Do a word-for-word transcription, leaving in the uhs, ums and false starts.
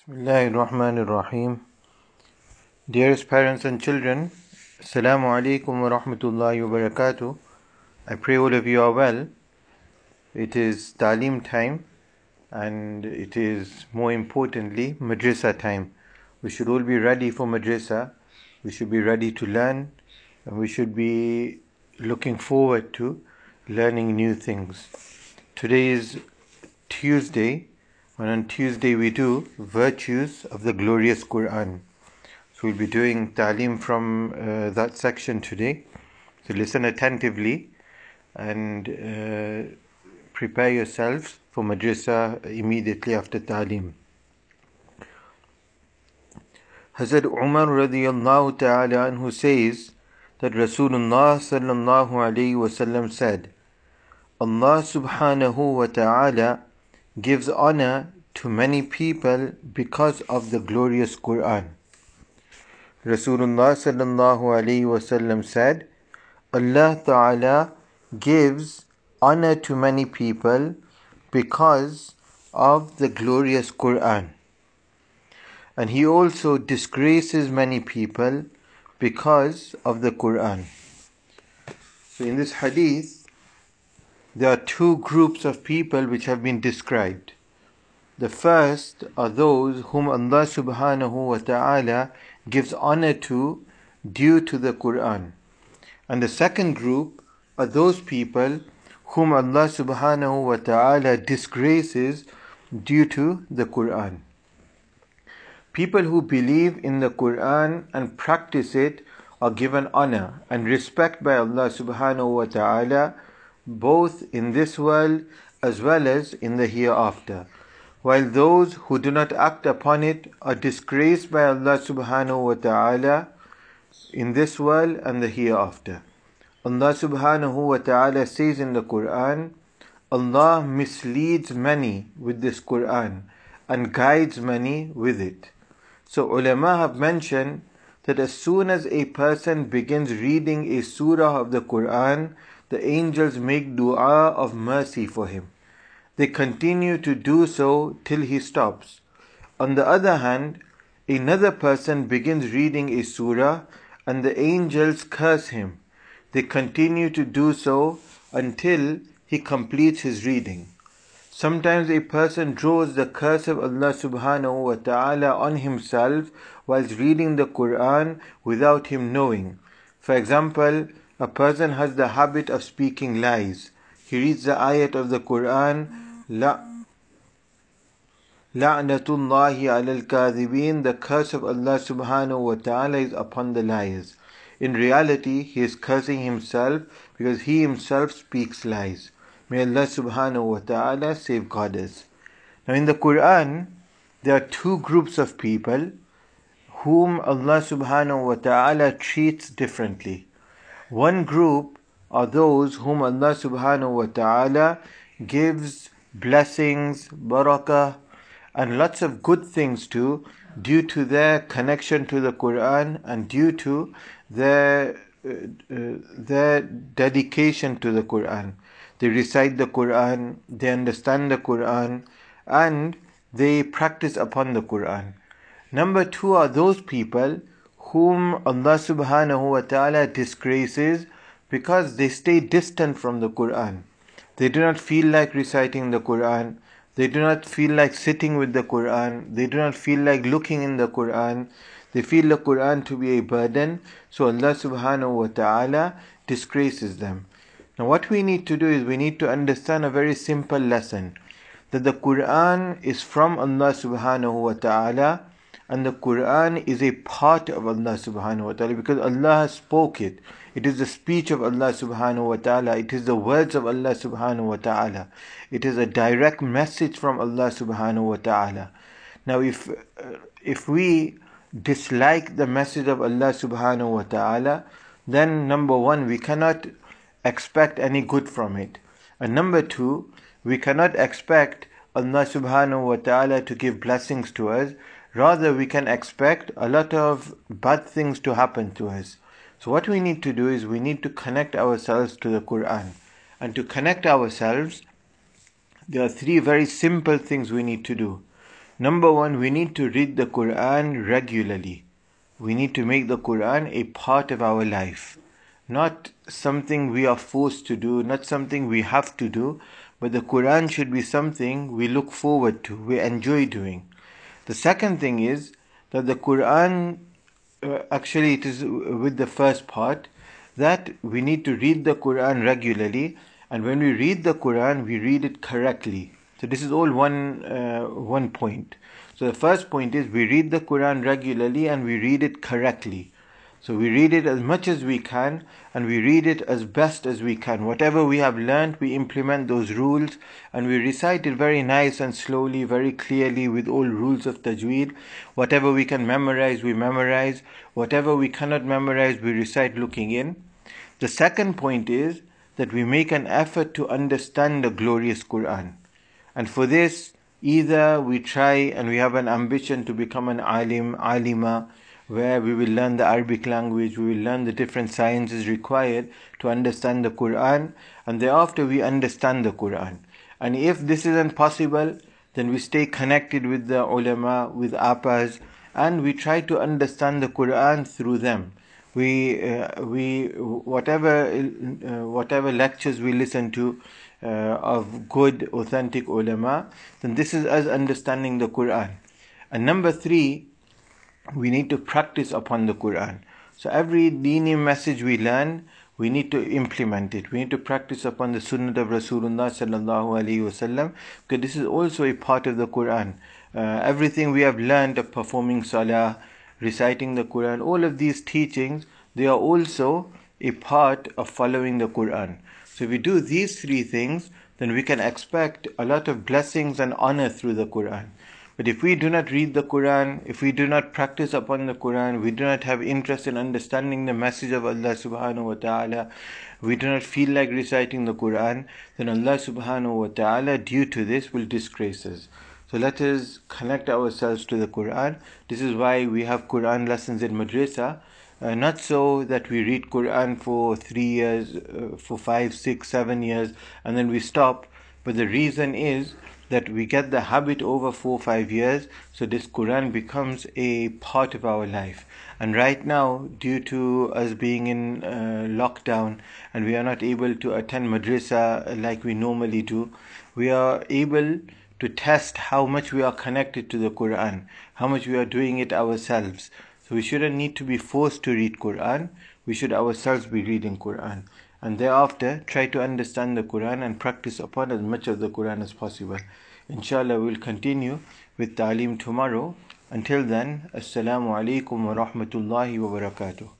Bismillahirrahmanirrahim. Dearest parents and children, Assalamu alaikum wa rahmatullahi wa barakatuh. I pray all of you are well. It is Talim time and it is more importantly Madrasa time. We should all be ready for Madrasa. We should be ready to learn and we should be looking forward to learning new things. Today is Tuesday. And on Tuesday we do Virtues of the Glorious Quran. So we'll be doing Ta'lim from uh, that section today. So listen attentively and uh, prepare yourselves for Madrasa immediately after Ta'lim. Hazrat Umar radiyallahu ta'ala anhu says that Rasulullah sallallahu alayhi wasallam said, Allah subhanahu wa ta'ala gives honor to many people because of the glorious Quran. Rasulullah sallallahu alaihi wasallam said, Allah Ta'ala gives honor to many people because of the glorious Quran. And He also disgraces many people because of the Quran. So in this hadith, there are two groups of people which have been described. The first are those whom Allah subhanahu wa ta'ala gives honor to due to the Quran. And the second group are those people whom Allah subhanahu wa ta'ala disgraces due to the Quran. People who believe in the Quran and practice it are given honor and respect by Allah subhanahu wa ta'ala both in this world as well as in the hereafter, while those who do not act upon it are disgraced by Allah subhanahu wa ta'ala in this world and the hereafter. Allah subhanahu wa ta'ala says in the Quran, Allah misleads many with this Quran and guides many with it. So ulama have mentioned that as soon as a person begins reading a surah of the Quran, the angels make dua of mercy for him. They continue to do so till he stops. On the other hand, another person begins reading a surah and the angels curse him. They continue to do so until he completes his reading. Sometimes a person draws the curse of Allah subhanahu wa ta'ala on himself whilst reading the Quran without him knowing. For example, a person has the habit of speaking lies. He reads the ayat of the Quran, La La'natullahi alal kadhibin, the curse of Allah subhanahu wa ta'ala is upon the liars. In reality, he is cursing himself because he himself speaks lies. May Allah subhanahu wa ta'ala safeguard us. Now in the Quran, there are two groups of people whom Allah subhanahu wa ta'ala treats differently. One group are those whom Allah subhanahu wa ta'ala gives blessings, barakah, and lots of good things to due to their connection to the Quran and due to their, uh, uh, their dedication to the Quran. They recite the Quran, they understand the Quran, and they practice upon the Quran. Number two are those people whom Allah subhanahu wa ta'ala disgraces because they stay distant from the Quran. They do not feel like reciting the Quran. They do not feel like sitting with the Quran. They do not feel like looking in the Quran. They feel the Quran to be a burden. So Allah subhanahu wa ta'ala disgraces them. Now what we need to do is we need to understand a very simple lesson. That the Quran is from Allah subhanahu wa ta'ala. And the Quran is a part of Allah subhanahu wa ta'ala because Allah spoke it. It is the speech of Allah subhanahu wa ta'ala. It is the words of Allah subhanahu wa ta'ala. It is a direct message from Allah subhanahu wa ta'ala. Now if, uh, if we dislike the message of Allah subhanahu wa ta'ala, then number one, we cannot expect any good from it. And number two, we cannot expect Allah subhanahu wa ta'ala to give blessings to us. Rather, we can expect a lot of bad things to happen to us. So what we need to do is we need to connect ourselves to the Quran. And to connect ourselves, there are three very simple things we need to do. Number one, we need to read the Quran regularly. We need to make the Quran a part of our life. Not something we are forced to do, not something we have to do, but the Quran should be something we look forward to, we enjoy doing. The second thing is that the Quran, uh, actually it is with the first part, that we need to read the Quran regularly, and when we read the Quran, we read it correctly. So this is all one uh, one point. So the first point is we read the Quran regularly and we read it correctly. So we read it as much as we can and we read it as best as we can. Whatever we have learned, we implement those rules and we recite it very nice and slowly, very clearly with all rules of tajweed. Whatever we can memorize, we memorize. Whatever we cannot memorize, we recite looking in. The second point is that we make an effort to understand the glorious Quran. And for this, either we try and we have an ambition to become an alim, alima, where we will learn the Arabic language, we will learn the different sciences required to understand the Quran, and thereafter we understand the Quran. And if this isn't possible, then we stay connected with the ulama, with appas, and we try to understand the Quran through them. We, uh, we, whatever, uh, whatever lectures we listen to uh, of good, authentic ulama, then this is us understanding the Quran. And number three, we need to practice upon the Quran. So every dini message we learn, we need to implement it. We need to practice upon the Sunnah of Rasulullah sallallahu alaihi wasallam, because this is also a part of the Quran. Uh, everything we have learned of performing salah, reciting the Quran, all of these teachings, they are also a part of following the Quran. So if we do these three things, then we can expect a lot of blessings and honor through the Quran. But if we do not read the Quran, if we do not practice upon the Quran, we do not have interest in understanding the message of Allah subhanahu wa ta'ala, we do not feel like reciting the Quran, then Allah subhanahu wa ta'ala, due to this, will disgrace us. So let us connect ourselves to the Quran. This is why we have Quran lessons in madrasa. Uh, not so that we read Quran for three years, uh, for five, six, seven years, and then we stop. But the reason is that we get the habit over four, five years, so this Quran becomes a part of our life. And right now, due to us being in uh, lockdown and we are not able to attend madrasa like we normally do, we are able to test how much we are connected to the Quran, how much we are doing it ourselves. So we shouldn't need to be forced to read Quran, we should ourselves be reading Quran. And thereafter, try to understand the Quran and practice upon as much of the Quran as possible. Inshallah, we will continue with Ta'aleem tomorrow. Until then, Assalamu alaikum wa rahmatullahi wa barakatuh.